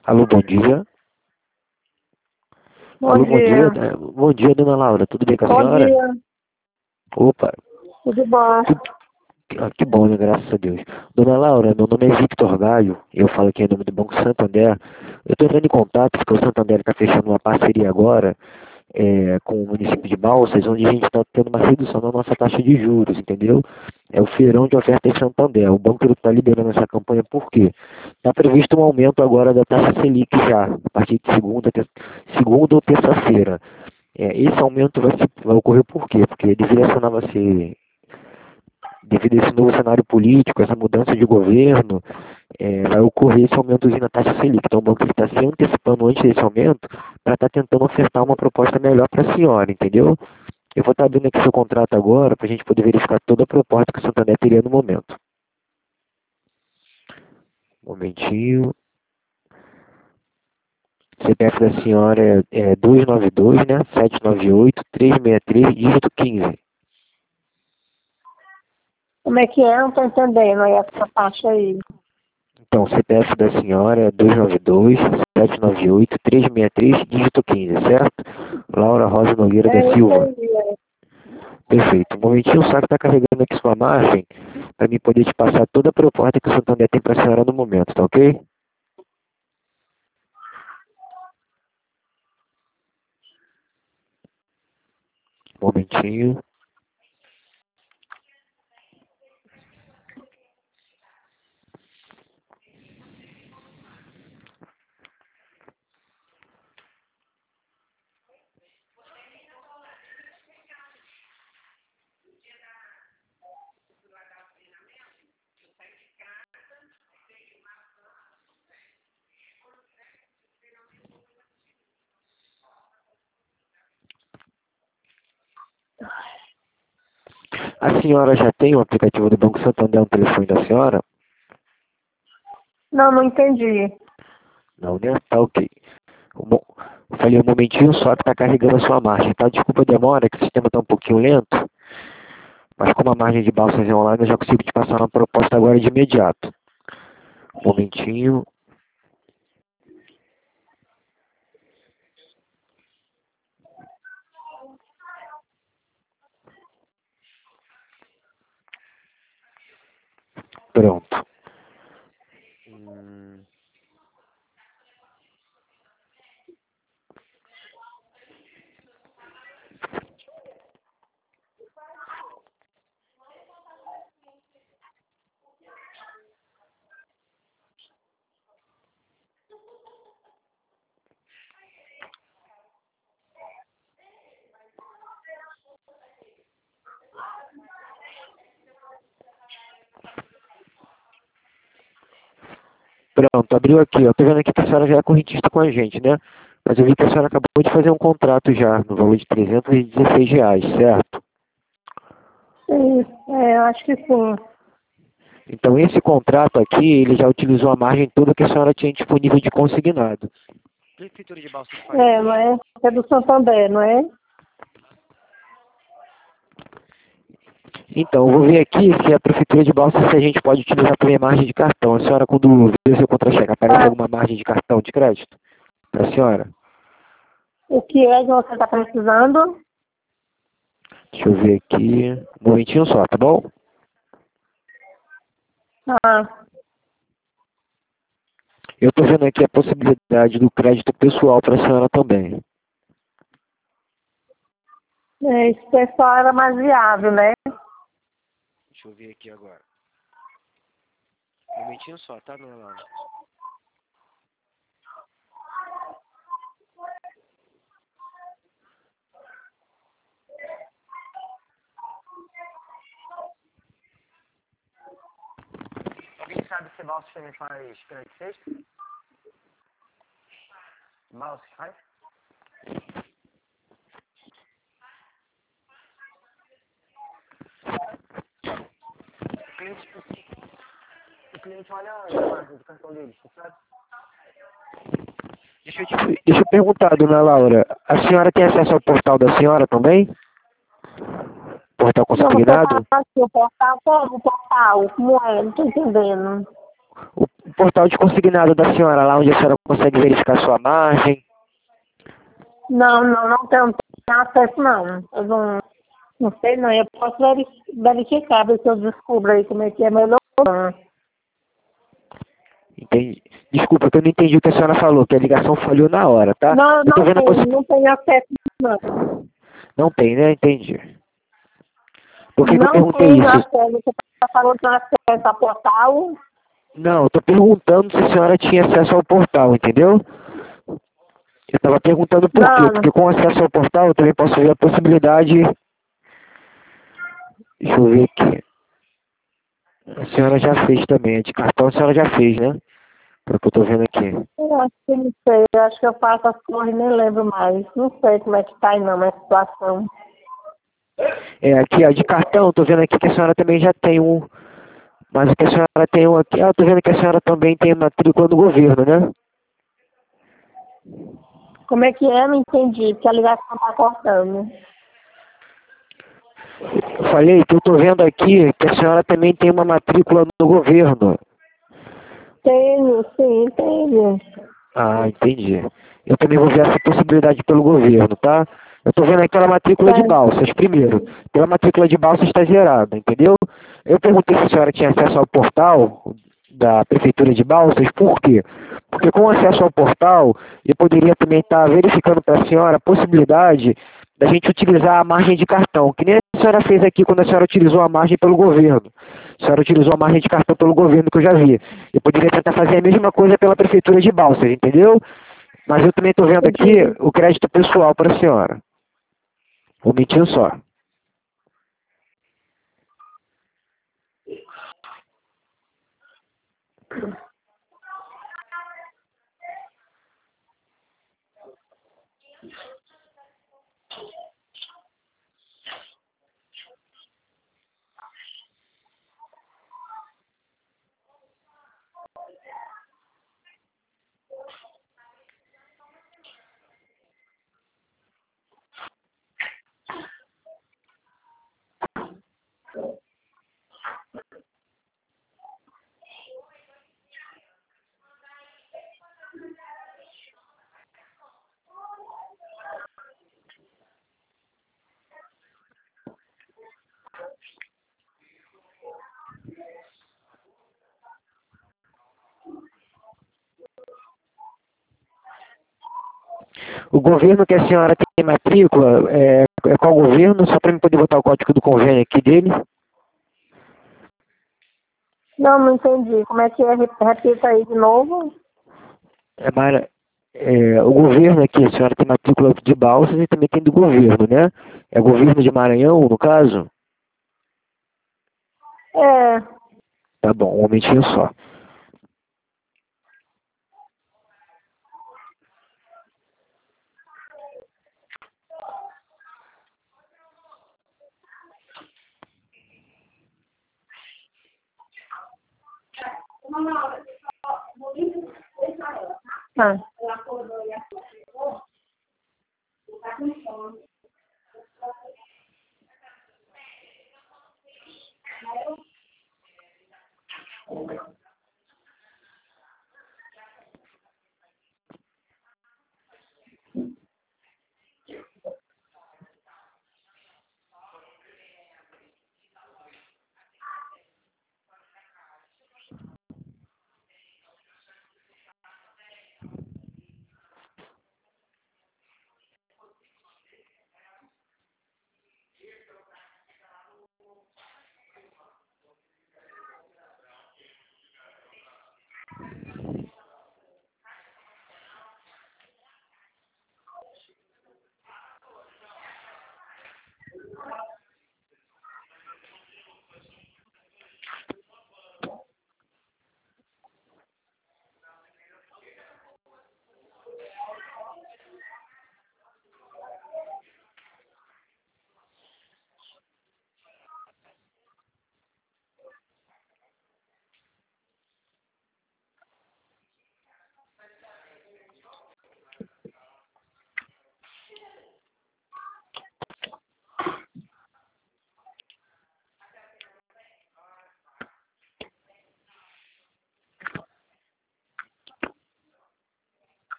Alô, bom dia. Bom Alô, bom dia. dia. Bom dia, dona Laura. Tudo bem com a Bom senhora? dia. Opa, Tudo bom? que bom, né? Graças a Deus. Dona Laura, meu nome é Victor Gaio. Eu falo aqui em nome do Banco Santander. Eu estou entrando em contato porque o Santander está fechando uma parceria agora com o município de Balsas, onde a gente está tendo uma redução na nossa taxa de juros, entendeu? É o feirão de oferta em Santander. O banco está liberando essa campanha por quê? Está previsto um aumento agora da taxa Selic já, a partir de segunda ou terça-feira. Esse aumento vai ocorrer por quê? Porque devido a esse novo cenário político, essa mudança de governo, vai ocorrer esse aumentozinho na taxa Selic. Então o banco está se antecipando antes desse aumento para estar tentando ofertar uma proposta melhor para a senhora, entendeu? Eu vou estar abrindo aqui seu contrato agora para a gente poder verificar toda a proposta que o Santander teria no momento. Um momentinho. CPF da senhora é 292, né? 798-363, dígito 15. Como é que é? Não estou entendendo aí essa parte aí. Então, CPF da senhora é 292-798-363, dígito 15, certo? Laura Rosa Nogueira É da isso Silva. aí. Perfeito. Um momentinho, só que está carregando aqui sua margem para mim poder te passar toda a proposta que o Santander tem para a senhora no momento, tá ok? Um momentinho. A senhora já tem o aplicativo do Banco Santander no telefone da senhora? Não, não entendi. Não, né? Tá ok. Eu falei um momentinho só que está carregando a sua margem, tá? Desculpa a demora, que o sistema está um pouquinho lento, mas como a margem de balsas é online, eu já consigo te passar uma proposta agora de imediato. Um momentinho. Pronto. Pronto, abriu aqui, ó. Tô vendo aqui que a senhora já é correntista com a gente, né? Mas eu vi que a senhora acabou de fazer um contrato já, no valor de R$ 316, certo? Sim, eu acho que sim. Então esse contrato aqui, ele já utilizou a margem toda que a senhora tinha disponível de consignado. Prefeitura de Balsas faz isso? Não é? É do Santander, não é? Então, eu vou ver aqui se a Prefeitura de Balsas, se a gente pode utilizar também a margem de cartão. A senhora, quando vê o seu contra-cheque, aparece Ah, alguma margem de cartão de crédito para a senhora? o que é que você está precisando? Deixa eu ver aqui. Um momentinho só, tá bom? Ah, Eu estou vendo aqui a possibilidade do crédito pessoal para a senhora também. esse pessoal era mais viável, né? Deixa eu ver aqui agora. Um momentinho só, tá, dona Laura? Alguém sabe se Balsas também faz crédito sexta? Balsas faz? O cliente olha a margem do cartão dele, sabe? Deixa eu perguntar, dona Laura, a senhora tem acesso ao portal da senhora também? Portal Não, você fala consignado? assim, o portal, como o portal? Como é? Não estou entendendo. o portal de consignado da senhora, lá onde a senhora consegue verificar sua margem. Não tenho acesso não. Eu não sei não, eu posso verificar, ver se eu descubro aí como é que é melhor. Entendi. Desculpa, que eu não entendi o que a senhora falou, que a ligação falhou na hora, tá? Não, Eu tô vendo a não tenho acesso não. Não tem, né? Entendi. Por que que eu Não perguntei tenho isso? acesso. Você está falando que não acesso a portal? Não, eu tô perguntando se a senhora tinha acesso ao portal, entendeu? Eu estava perguntando por quê, Não, porque com acesso ao portal eu também posso ver a possibilidade. Deixa eu ver aqui. A senhora já fez também, a de cartão a senhora já fez, né? Pelo que eu tô vendo aqui. eu acho que não sei. Eu acho que eu faço as coisas e nem lembro mais. Não sei como é que tá aí não, a situação. É, aqui, a de cartão, eu tô vendo aqui que a senhora também já tem um. Mas o que a senhora tem um aqui. Ah, eu tô vendo que a senhora também tem matrícula do governo, né? Como é que é? Não entendi, porque a ligação tá cortando. Eu falei que eu tô vendo aqui que a senhora também tem uma matrícula no governo. Tenho, sim, tenho. Ah, entendi. Eu também vou ver essa possibilidade pelo governo, tá? Eu tô vendo aquela matrícula de Tá. balsas, primeiro. Pela matrícula de balsas está zerada, entendeu? Eu perguntei se a senhora tinha acesso ao portal da Prefeitura de Balsas, por quê? Porque com acesso ao portal, eu poderia também estar verificando para a senhora a possibilidade da gente utilizar a margem de cartão, que nem a senhora fez aqui quando a senhora utilizou a margem pelo governo. A senhora utilizou a margem de cartão pelo governo, que eu já vi. Eu poderia tentar fazer a mesma coisa pela Prefeitura de Balsas, entendeu? Mas eu também estou vendo aqui Entendi. o crédito pessoal para a senhora. Um minutinho só. O governo que a senhora tem matrícula, é qual governo? Só para eu poder botar o código do convênio aqui dele. Não entendi. Como é que é? Repita aí de novo. O governo aqui, a senhora tem matrícula de Balsas e também tem do governo, né? É o governo de Maranhão, no caso? É. Tá bom, um momentinho só. Ah.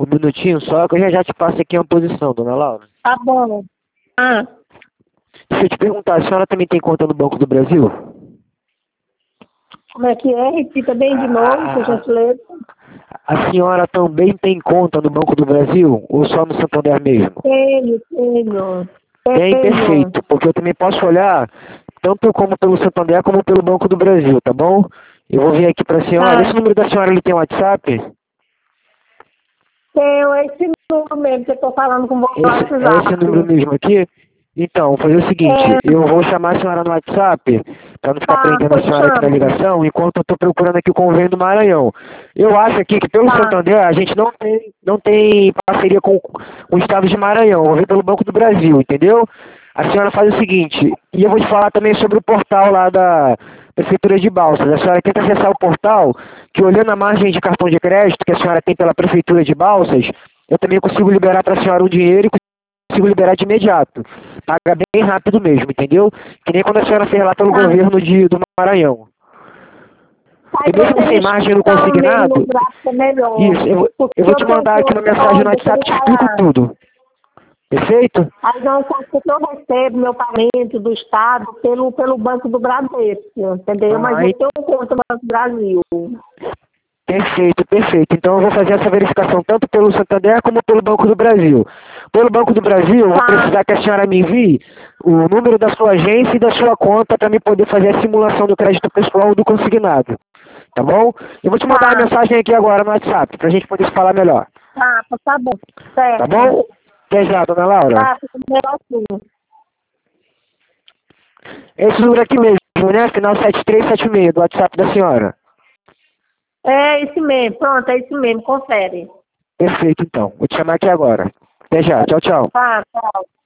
Um minutinho só, que eu já te passo aqui uma posição, dona Laura. Tá bom. Ah, Deixa eu te perguntar, a senhora também tem conta no Banco do Brasil? como é que é? Repita bem de novo, por gentileza. A senhora também tem conta no Banco do Brasil ou só no Santander mesmo? Tenho. Tem, perfeito, porque eu também posso olhar tanto como pelo Santander como pelo Banco do Brasil, tá bom? Eu vou vir aqui para a senhora. Tá. Esse número da senhora ele tem WhatsApp? Tenho esse número mesmo que eu tô falando com você no É WhatsApp. esse número mesmo aqui? Então, vou fazer o seguinte, eu vou chamar a senhora no WhatsApp, para não ficar Tá, prendendo a pois senhora aqui na chama. ligação, enquanto eu estou procurando aqui o convênio do Maranhão. Eu acho aqui que pelo Tá. Santander a gente não tem parceria com o estado de Maranhão, vou ver pelo Banco do Brasil, entendeu? A senhora faz o seguinte, e eu vou te falar também sobre o portal lá da Prefeitura de Balsas. A senhora tenta acessar o portal, que olhando a margem de cartão de crédito que a senhora tem pela Prefeitura de Balsas, eu também consigo liberar para a senhora um dinheiro e consigo liberar de imediato. Paga bem rápido mesmo, entendeu? Que nem quando a senhora fez lá pelo Tá. governo do Maranhão. Aí E mesmo sem margem no consignado, mesmo, gráfico é melhor. isso, eu vou te mandar aqui uma mensagem no WhatsApp, te explico tudo. Perfeito? Aí não conta que eu recebo meu pagamento do Estado pelo Banco do Bradesco, entendeu? Mas eu tenho conta no Banco do Brasil. Perfeito, perfeito. Então eu vou fazer essa verificação tanto pelo Santander como pelo Banco do Brasil. Pelo Banco do Brasil, eu vou precisar que a senhora me envie o número da sua agência e da sua conta para me poder fazer a simulação do crédito pessoal do consignado. Tá bom? Eu vou te mandar uma mensagem aqui agora no WhatsApp, para a gente poder se falar melhor. Tá bom. Certo. Tá bom? Até já, dona Laura. Tá, fica melhor assim. Esse número aqui mesmo, né? Final 7376 do WhatsApp da senhora. É esse mesmo, pronto, é esse mesmo, confere. Perfeito, então. Vou te chamar aqui agora. Até já. Tchau, tchau. Tá, tchau.